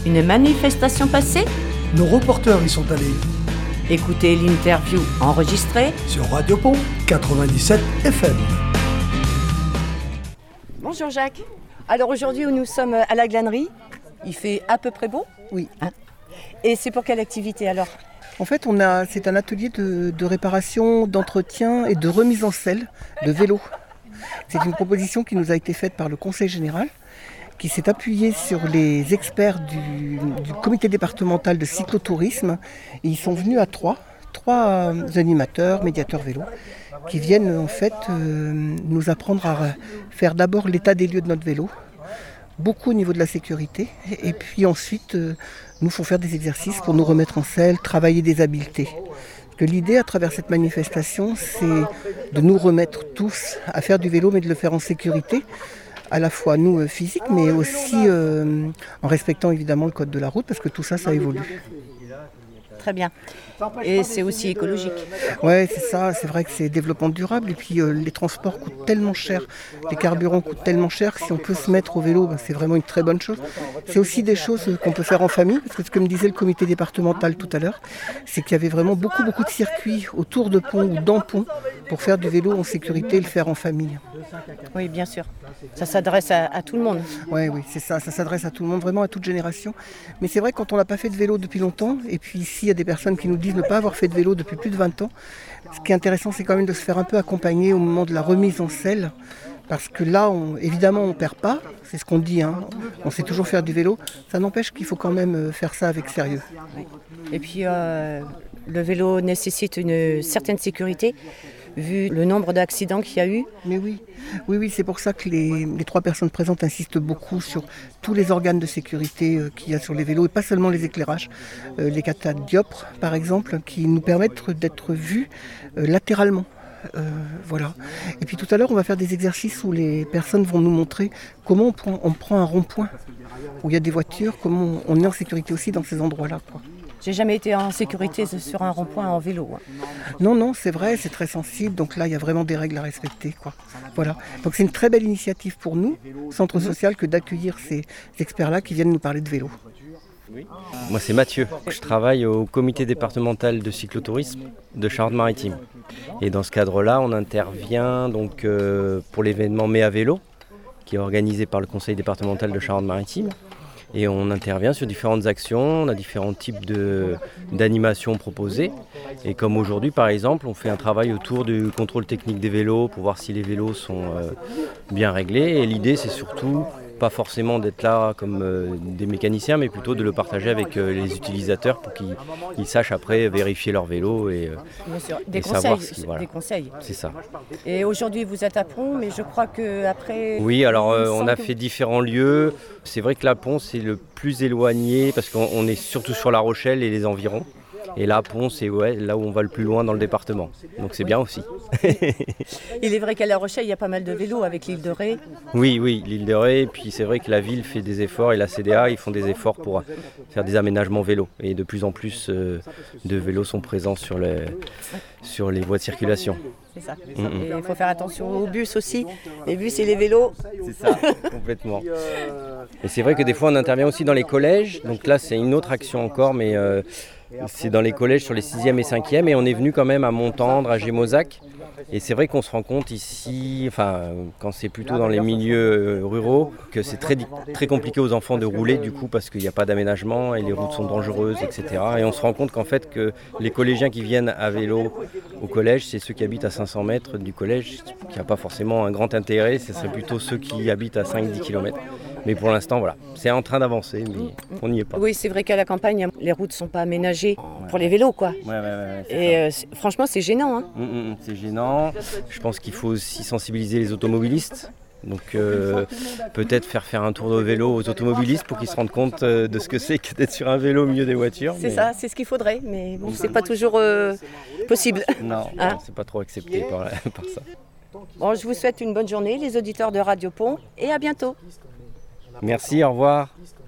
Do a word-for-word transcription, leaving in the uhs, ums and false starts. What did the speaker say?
Une manifestation passée ? Nos reporters y sont allés. Écoutez l'interview enregistrée sur Radio Pont quatre-vingt-dix-sept F M. Bonjour Jacques. Alors aujourd'hui nous sommes à la glanerie. Il fait à peu près beau ? Oui. Hein ? Et c'est pour quelle activité alors ? En fait, on a, c'est un atelier de, de réparation, d'entretien et de remise en selle de vélos. C'est une proposition qui nous a été faite par le Conseil général, qui s'est appuyé sur les experts du, du comité départemental de cyclotourisme. Et ils sont venus à trois, trois animateurs, médiateurs vélo, qui viennent en fait euh, nous apprendre à faire d'abord l'état des lieux de notre vélo, beaucoup au niveau de la sécurité, et puis ensuite euh, nous font faire des exercices pour nous remettre en selle, travailler des habiletés. Parce que l'idée à travers cette manifestation, c'est de nous remettre tous à faire du vélo, mais de le faire en sécurité, à la fois nous euh, physiques, mais aussi euh, en respectant évidemment le code de la route, parce que tout ça, ça évolue. Très bien. Et c'est aussi écologique. Ouais, c'est ça, c'est vrai que c'est développement durable. Et puis euh, les transports coûtent tellement cher, les carburants coûtent tellement cher que si on peut se mettre au vélo, ben, c'est vraiment une très bonne chose. C'est aussi des choses qu'on peut faire en famille, parce que ce que me disait le comité départemental tout à l'heure, c'est qu'il y avait vraiment beaucoup, beaucoup de circuits autour de Pont ou dans Pont pour faire du vélo en sécurité et le faire en famille. Oui, bien sûr. Ça s'adresse à, à tout le monde. Oui, oui, c'est ça, ça s'adresse à tout le monde, vraiment à toute génération. Mais c'est vrai que quand on n'a pas fait de vélo depuis longtemps, et puis ici il y a des personnes qui nous disent ne pas avoir fait de vélo depuis plus de vingt ans, ce qui est intéressant, c'est quand même de se faire un peu accompagner au moment de la remise en selle, parce que là, on, évidemment, on ne perd pas, c'est ce qu'on dit, hein. On sait toujours faire du vélo, ça n'empêche qu'il faut quand même faire ça avec sérieux. Et puis, euh, le vélo nécessite une certaine sécurité, vu le nombre d'accidents qu'il y a eu. Mais oui, oui, oui, c'est pour ça que les, les trois personnes présentes insistent beaucoup sur tous les organes de sécurité euh, qu'il y a sur les vélos, et pas seulement les éclairages, euh, les catadioptres par exemple, qui nous permettent d'être vus euh, latéralement. Euh, voilà. Et puis tout à l'heure, on va faire des exercices où les personnes vont nous montrer comment on prend, on prend un rond-point, où il y a des voitures, comment on est en sécurité aussi dans ces endroits-là, quoi. J'ai jamais été en sécurité sur un rond-point en vélo. Non, non, c'est vrai, c'est très sensible. Donc là, il y a vraiment des règles à respecter, quoi. Voilà. Donc c'est une très belle initiative pour nous, Centre Social, que d'accueillir ces experts-là qui viennent nous parler de vélo. Moi, c'est Mathieu. Je travaille au comité départemental de cyclotourisme de Charente-Maritime. Et dans ce cadre-là, on intervient donc euh, pour l'événement Mai à vélo, qui est organisé par le conseil départemental de Charente-Maritime. Et on intervient sur différentes actions, on a différents types de, d'animations proposées. Et comme aujourd'hui, par exemple, on fait un travail autour du contrôle technique des vélos pour voir si les vélos sont euh, bien réglés. Et l'idée, c'est surtout pas forcément d'être là comme euh, des mécaniciens, mais plutôt de le partager avec euh, les utilisateurs pour qu'ils ils sachent après vérifier leur vélo et, euh, Bien sûr. Des et conseils, savoir ce qui... Voilà. Des conseils. C'est ça. Et aujourd'hui, vous êtes à Pont, mais je crois qu'après... Oui, alors euh, on a fait différents lieux. C'est vrai que la Pont, c'est le plus éloigné parce qu'on on est surtout sur La Rochelle et les environs. Et là, Pont, c'est ouais, là où on va le plus loin dans le département. Donc c'est bien aussi. Il est vrai qu'à La Rochelle, il y a pas mal de vélos avec l'île de Ré. Oui, oui, l'île de Ré. Et puis c'est vrai que la ville fait des efforts et la C D A, ils font des efforts pour faire des aménagements vélos. Et de plus en plus euh, de vélos sont présents sur les, sur les voies de circulation. C'est ça. Mm-hmm. Et il faut faire attention aux bus aussi. Les bus et les vélos. C'est ça, complètement. Et c'est vrai que des fois, on intervient aussi dans les collèges. Donc là, c'est une autre action encore, mais... Euh, c'est dans les collèges sur les sixième et cinquième et on est venu quand même à Montendre, à Gémozac. Et c'est vrai qu'on se rend compte ici, enfin, quand c'est plutôt dans les milieux ruraux, que c'est très, très compliqué aux enfants de rouler du coup parce qu'il n'y a pas d'aménagement et les routes sont dangereuses, et cetera. Et on se rend compte qu'en fait que les collégiens qui viennent à vélo au collège, c'est ceux qui habitent à cinq cents mètres du collège, qui n'a pas forcément un grand intérêt, ce serait plutôt ceux qui habitent à cinq à dix kilomètres. Mais pour l'instant, voilà, c'est en train d'avancer, mais on n'y est pas. Oui, c'est vrai qu'à la campagne, les routes ne sont pas aménagées pour les vélos, quoi. Ouais, ouais, ouais, et euh, franchement, c'est gênant. Hein. Mmh, mmh, c'est gênant. Je pense qu'il faut aussi sensibiliser les automobilistes. Donc euh, peut-être faire faire un tour de vélo aux automobilistes pour qu'ils se rendent compte euh, de ce que c'est que d'être sur un vélo au milieu des voitures. C'est mais... ça, c'est ce qu'il faudrait, mais bon, c'est pas toujours euh, possible. Non, hein? Non, c'est pas trop accepté par, par ça. Bon, je vous souhaite une bonne journée, les auditeurs de Radio Pont, et à bientôt. Merci, au revoir.